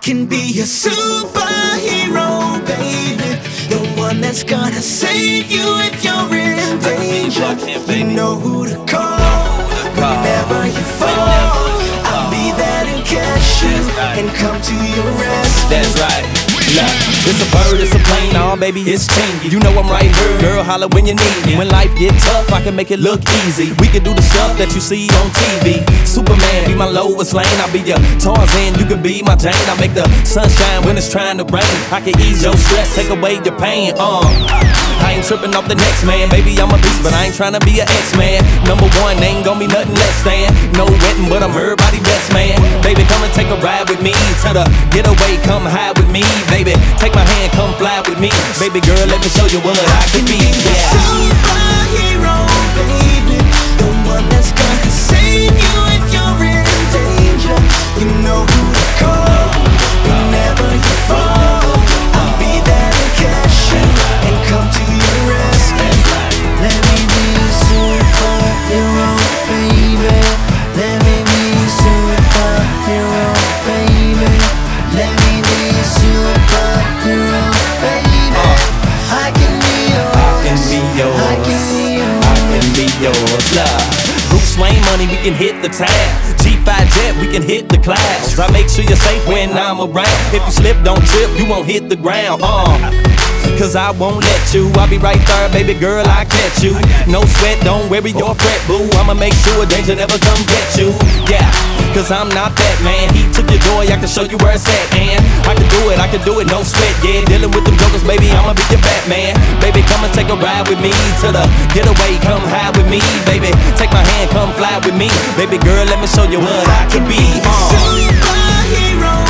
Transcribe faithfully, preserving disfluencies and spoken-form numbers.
can be a superhero, baby. The one that's gonna save you if you're in danger. You know who to call whenever you fall. I'll be there to catch you and come to your rescue. That's right. Look, it's a bird, it's a plane, oh baby, it's chingy. You know I'm right here, girl, holla when you need me. When life get tough, I can make it look easy. We can do the stuff that you see on T V. Superman, be my Lois Lane, I'll be your Tarzan, you can be my Jane. I make the sunshine when it's trying to rain. I can ease your stress, take away your pain, uh I ain't tripping off the next man, baby, I'm a beast, but I ain't trying to be an X-Man. Number one, ain't gonna be nothing less than no wetting, but I'm everybody's best man. Baby, come and take a ride with me to the getaway, come hide with me, baby. Take my hand, come fly with me, baby girl, let me show you what I can be. Yeah. Superhero, baby, the one that's gonna save you if you're in danger. You know who to call whenever you fall. I'll be there to catch you and come to your rescue. Let me be a superhero, baby. Let me be a superhero, baby. Let me be a superhero, baby. I can be yours. I can be yours. I can be yours. I can be yours. Love. Bruce Wayne money, we can hit the tab. G five jet, we can hit the clouds. I make sure you're safe when I'm around. If you slip, don't trip, you won't hit the ground. Uh. Cause I won't let you, I'll be right there, baby girl, I catch you. No sweat, don't worry your fret, boo. I'ma make sure danger never come get you. Yeah, cause I'm not that man. He took your joy, I can show you where it's at, and I can do it, I can do it, no sweat. Yeah, dealing with them jokers, baby, I'ma be your Batman. Baby, come and take a ride with me to the getaway, come hide with me, baby. Take my hand, come fly with me, baby girl, let me show you what I can be. Uh. Superhero.